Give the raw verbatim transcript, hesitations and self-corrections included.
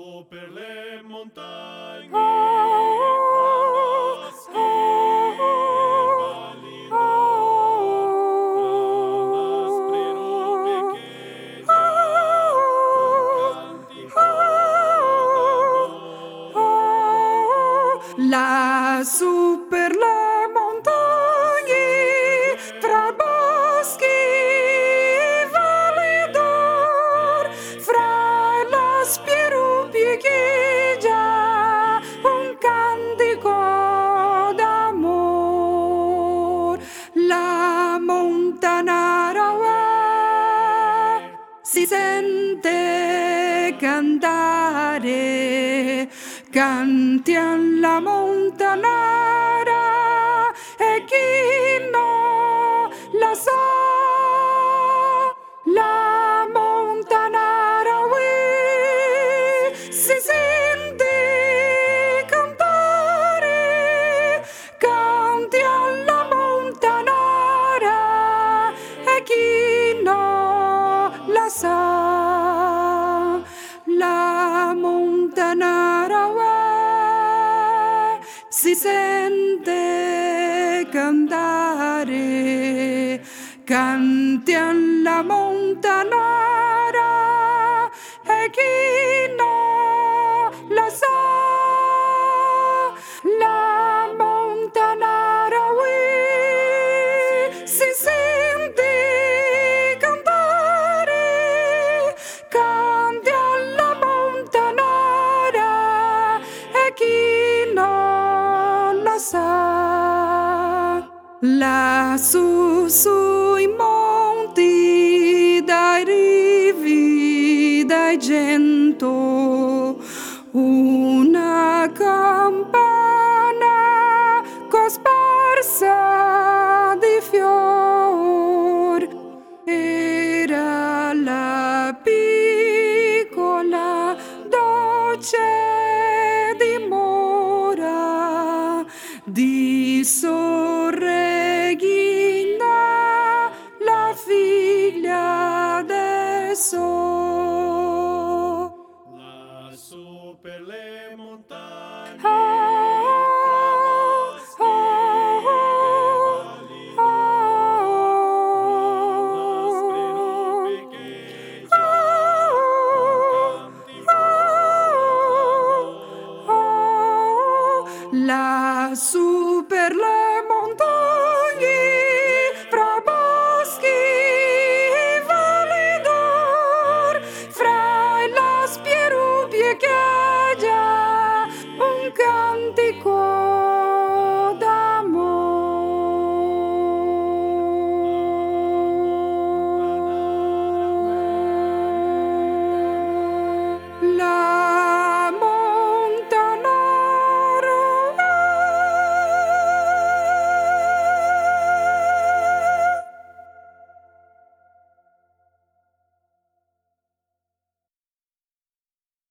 Su per le montagne, Oh, oh, boschi oh, e valli oh, d'oro, aspre rupe che già un cantico d'amor. lassù per le montagne, fra boschi e valli d'or, fra la spierupi echeggia un cantico d'amor. La montanara uè si sente cantare, cantian la montanara e chi no la sa. La montanara uè si sente cantare, cantian la montanara e chi no la sa. La montanara uè si sente cantare, cantian la montanara e chi no la sa. La montanara uè si sente cantare, cantian la montanara e chi no la sa. Lassù sui monti, dai rivi, dai gento, una campana cosparsa di fior. Era la piccola dolce dimora di Sor Regina, la figlia del sol. Lassù per le montagne, Oh, fra oh, boschi e valli d'oro, aspre rupe che già un cantico d'amor. lassù